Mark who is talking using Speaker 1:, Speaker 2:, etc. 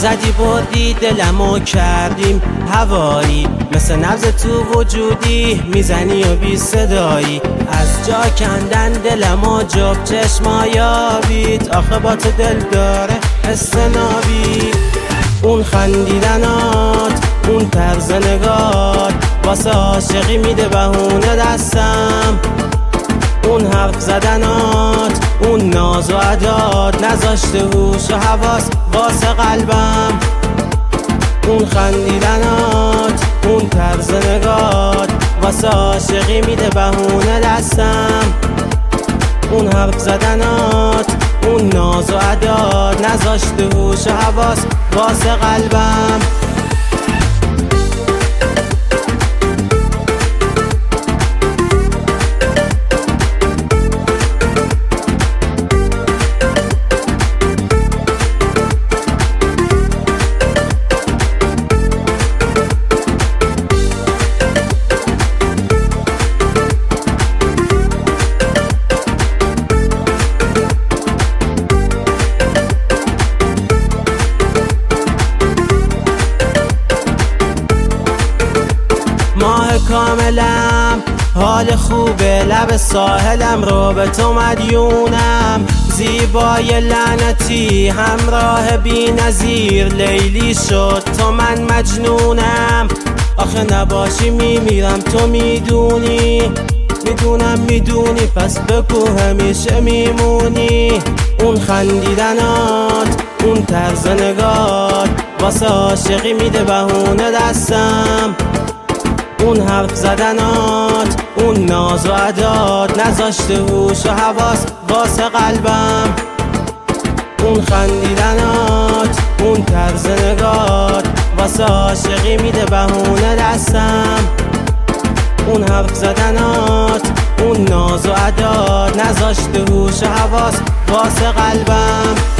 Speaker 1: زدی بردی دلمو کردیم هوایی، مثل نبض تو وجودی میزنی و بی صدایی. از جا کندن دلمو جب چشمایابید، آخه با تو دل داره استنابی. اون خندیدنات، اون طرز نگات، واسه عاشقی میده بهونه دستم. اون حرف زدنات، اون ناز و عدات، نذاشته هوش و حواس واسه قلبم. اون خندیدنات، اون طرز نگات، واسه عاشقی میده بهونه دستم. اون حرف زدنات، اون ناز و عدات، نذاشته هوش و حواس واسه قلبم. ماه کاملم، حال خوبه، لب ساحلم رو به تو مدیونم. زیبای لعنتی، همراه بی نظیر، لیلی شد تو من مجنونم. آخه نباشی میمیرم، تو میدونی، میدونم میدونی، پس بگو همیشه میمونی. اون خندیدنات، اون طرز نگات، واسه عاشقی میده بهونه دستم. اون حرف زدنات، اون ناز و عدات، نذاشته هوش و حواس واسه قلبم. اون خندیدنات، اون طرز نگات، واسه عاشقی میده بهونه دستم. اون حرف زدنات، اون ناز و عدات، نذاشته هوش و حواس واسه قلبم.